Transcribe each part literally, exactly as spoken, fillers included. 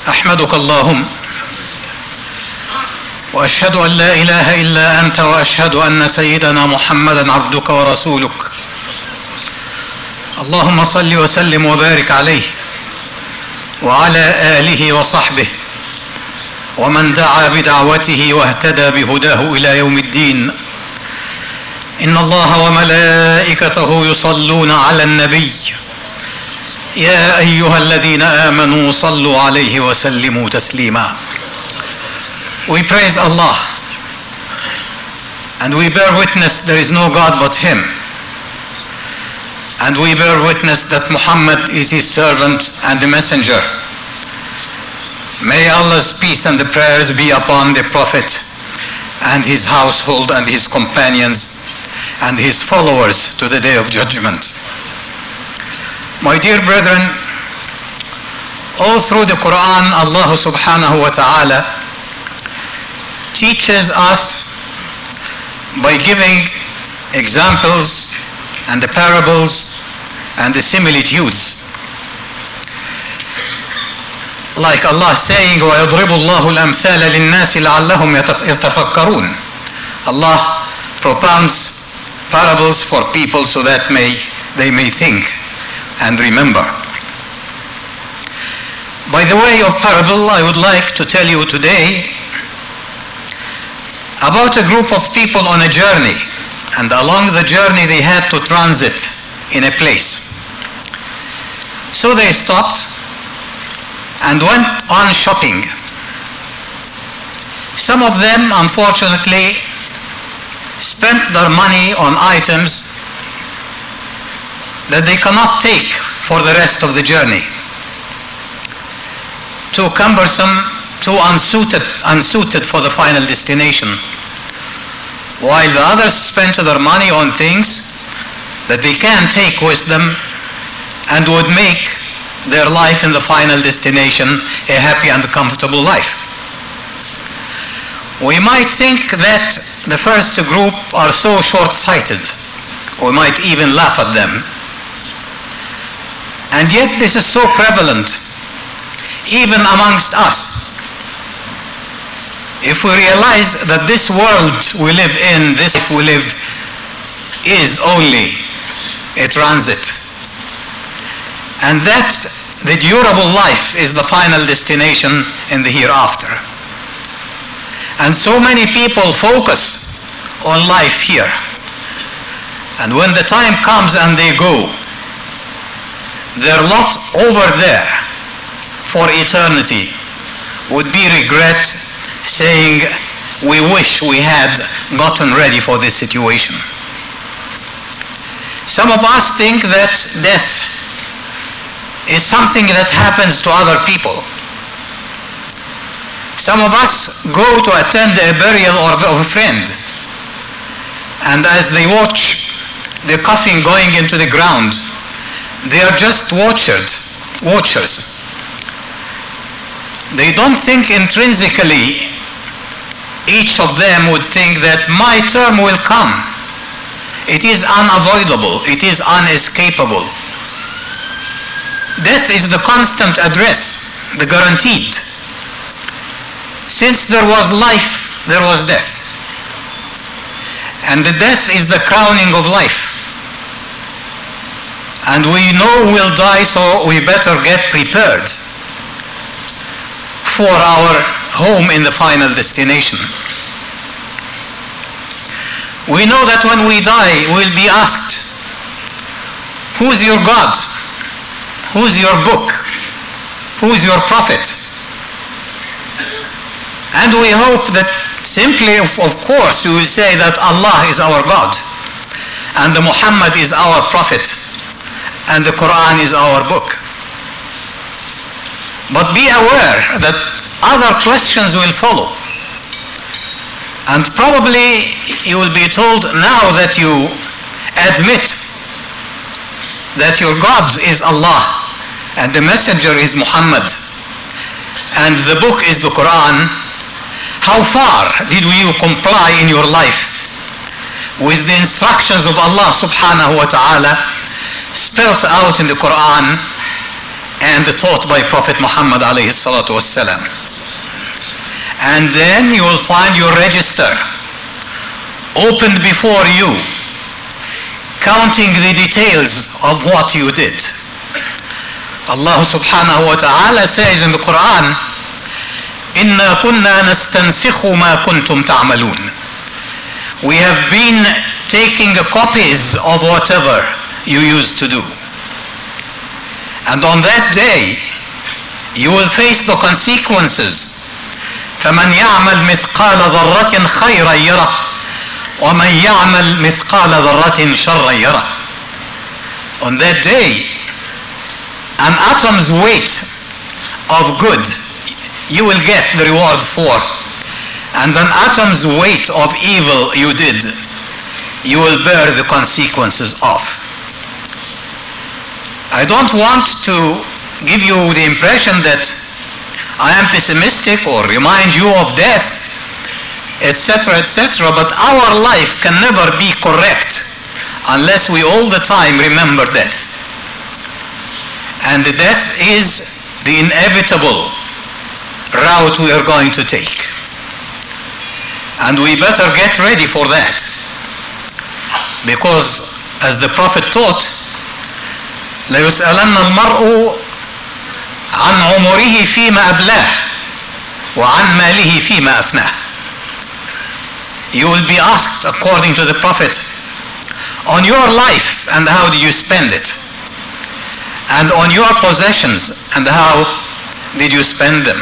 أحمدك اللهم وأشهد أن لا إله إلا أنت وأشهد أن سيدنا محمدا عبدك ورسولك. اللهم صل وسلم وبارك عليه وعلى آله وصحبه ومن دعا بدعوته واهتدى بهداه إلى يوم الدين. إن الله وملائكته يصلون على النبي يا أيها الذين آمنوا صلوا عليه وسلموا تسليما. We praise Allah and we bear witness there is no God but Him, and we bear witness that Muhammad is His servant and the messenger. May Allah's peace and the prayers be upon the Prophet and his household and his companions and his followers to the day of judgment. My dear brethren, all through the Quran, Allah subhanahu wa ta'ala teaches us by giving examples and the parables and the similitudes. Like Allah saying, وَيَضْرِبُ اللَّهُ الْأَمْثَالَ لِلنَّاسِ لَعَلَّهُمْ يَتَفَكَّرُونَ. Allah propounds parables for people so that may they may think and remember. By the way of parable, I would like to tell you today about a group of people on a journey, and along the journey they had to transit in a place. So they stopped and went on shopping. Some of them, unfortunately, spent their money on items that they cannot take for the rest of the journey. Too cumbersome, too unsuited, unsuited for the final destination. While the others spent their money on things that they can take with them and would make their life in the final destination a happy and comfortable life. We might think that the first group are so short-sighted. We might even laugh at them. And yet this is so prevalent, even amongst us. If we realize that this world we live in, this life we live, is only a transit, and that the durable life is the final destination in the hereafter. And so many people focus on life here, and when the time comes and they go, their lot over there for eternity would be regret, saying, we wish we had gotten ready for this situation. Some of us think that death is something that happens to other people. Some of us go to attend a burial of a friend, and as they watch the coffin going into the ground, they are just watchers. watchers. They don't think intrinsically. Each of them would think that my term will come. It is unavoidable. It is unescapable. Death is the constant address, the guaranteed. Since there was life, there was death. And the death is the crowning of life. And we know we'll die, so we better get prepared for our home in the final destination. We know that when we die, we'll be asked, who's your God? Who's your book? Who's your prophet? And we hope that simply, of, of course, we will say that Allah is our God, and Muhammad is our prophet, and the Quran is our book. But be aware that other questions will follow. And probably you will be told, now that you admit that your God is Allah and the messenger is Muhammad and the book is the Quran, how far did you comply in your life with the instructions of Allah subhanahu wa ta'ala spelled out in the Quran and taught by Prophet Muhammad alayhi salatu wassalam. And then you will find your register opened before you, counting the details of what you did. Allah subhanahu wa ta'ala says in the Quran, إِنَّا كُنَّا نَسْتَنْسِخُ مَا كُنْتُمْ تَعْمَلُونَ. We have been taking copies of whatever you used to do. And on that day, you will face the consequences. فَمَنْ يَعْمَلْ مِثْقَالَ ذَرَّةٍ خَيْرًا يَرَهُ وَمَنْ يَعْمَلْ مِثْقَالَ ذَرَّةٍ شَرًّا يَرَهُ. On that day, an atom's weight of good you will get the reward for, and an atom's weight of evil you did, you will bear the consequences of. I don't want to give you the impression that I am pessimistic or remind you of death, et cetera, et cetera, but our life can never be correct unless we all the time remember death. And death is the inevitable route we are going to take. And we better get ready for that. Because as the Prophet taught, لَيُسْأَلَنَّ الْمَرْءُ عَنْ عُمُرِهِ فِيمَا أَبْلَاهُ وَعَنْ مَالِهِ فِيمَا أَفْنَاهُ. You will be asked, according to the Prophet, on your life and how did you spend it, and on your possessions and how did you spend them.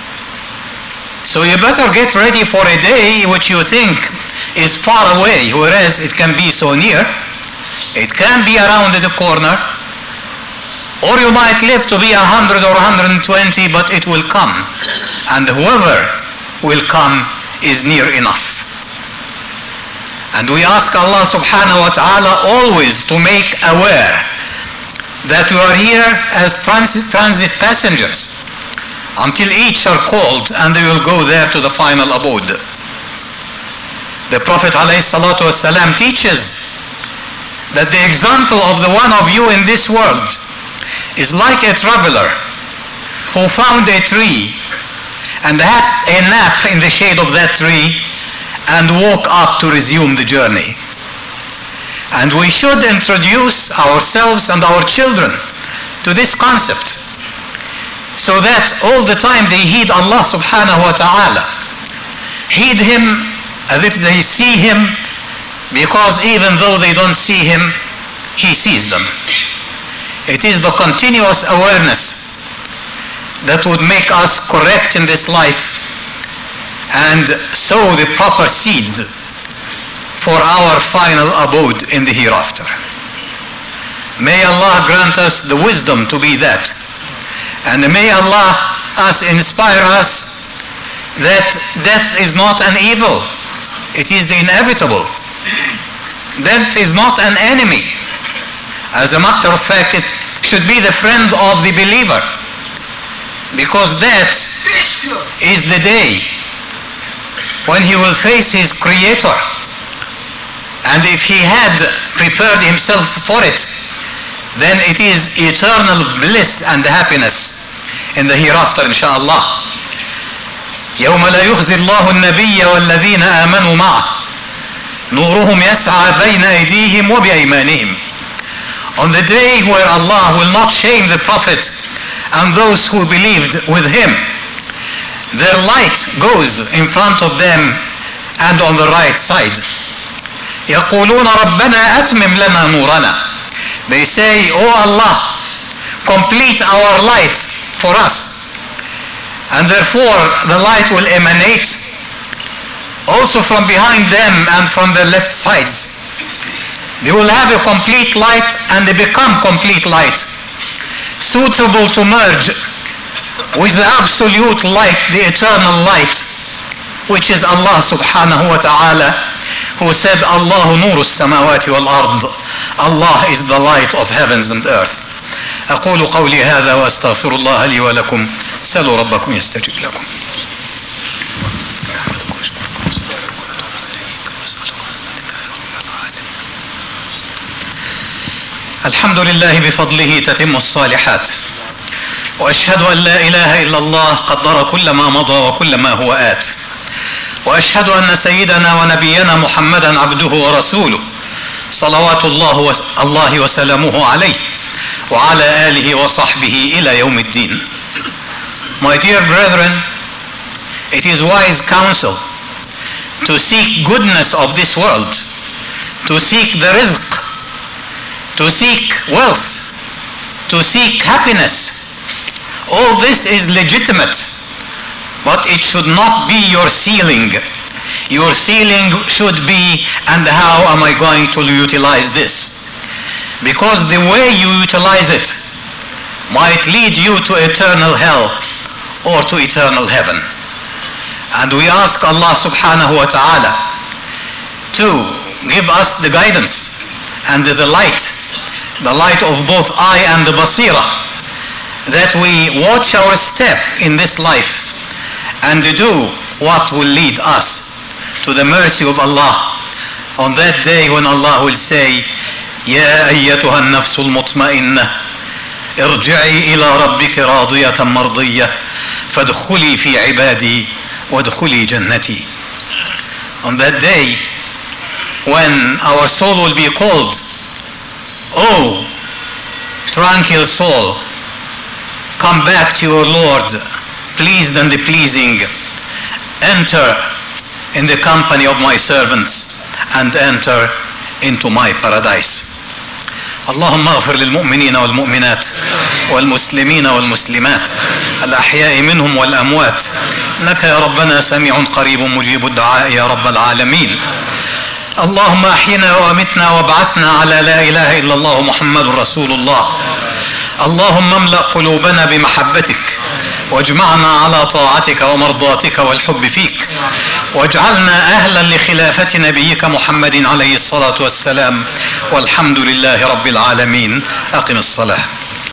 So you better get ready for a day which you think is far away, whereas it can be so near. It can be around the corner, or you might live to be a hundred or one hundred twenty, but it will come, and whoever will come is near enough. And we ask Allah subhanahu wa ta'ala always to make aware that we are here as transit, transit passengers until each are called and they will go there to the final abode. The Prophet alayhi salatu wasalam teaches that the example of the one of you in this world is like a traveler who found a tree and had a nap in the shade of that tree and woke up to resume the journey. And we should introduce ourselves and our children to this concept, so that all the time they heed Allah subhanahu wa ta'ala. Heed Him as if they see Him, because even though they don't see Him, He sees them. It is the continuous awareness that would make us correct in this life and sow the proper seeds for our final abode in the hereafter. May Allah grant us the wisdom to be that. And may Allah us inspire us that death is not an evil. It is the inevitable. Death is not an enemy. As a matter of fact, it should be the friend of the believer. Because that is the day when he will face his Creator. And if he had prepared himself for it, then it is eternal bliss and happiness in the hereafter, inshallah. يوم لا يخزي الله النبي والذين آمنوا معه نورهم يسعى بين أيديهم وبأيمانهم. On the day where Allah will not shame the Prophet and those who believed with him, their light goes in front of them and on the right side. يقولون ربنا أتمم لنا نورنا. They say, "Oh Allah, complete our light for us." And therefore the light will emanate also from behind them and from the left sides. They will have a complete light and they become complete light, suitable to merge with the absolute light, the eternal light, which is Allah subhanahu wa ta'ala, who said, Allahu nuru as-samawati wal-ard. Allah is the light of heavens and earth. أقول قولي هذا وأستغفر الله لي ولكم. سألوا ربكم يستجب لكم. الحمد لله بفضله تتم الصالحات وأشهد أن لا إله إلا الله قدر كل ما مضى وكل ما هو آت. وأشهد أن سيدنا ونبينا محمدا عبده ورسوله صلوات الله الله وسلامه عليه وعلى آله وصحبه إلى يوم الدين. My dear brethren, it is wise counsel to seek goodness of this world, to seek the rizq, to seek wealth, to seek happiness. All this is legitimate, but it should not be your ceiling. Your ceiling should be, and how am I going to utilize this? Because the way you utilize it might lead you to eternal hell or to eternal heaven. And we ask Allah subhanahu wa ta'ala to give us the guidance and the light, the light of both eye and the basira, that we watch our step in this life and do what will lead us to the mercy of Allah on that day when Allah will say, يا أيتها النفس المطمئنة ارجعي إلى ربك راضية مرضية فادخلي في عبادي وادخلي جنتي. On that day when our soul will be called, oh tranquil soul, come back to your Lord, pleased and pleasing, enter in the company of my servants and enter into my paradise. اللهم اغفر للمؤمنين والمؤمنات والمسلمين والمسلمات الأحياء منهم والأموات إنك يا ربنا سميع قريب مجيب الدعاء يا رب العالمين. اللهم أحينا وأمتنا وابعثنا على لا إله إلا الله محمد رسول الله. اللهم املأ قلوبنا بمحبتك واجمعنا على طاعتك ومرضاتك والحب فيك، واجعلنا أهلا لخلافة نبيك محمد عليه الصلاة والسلام، والحمد لله رب العالمين. أقم الصلاة.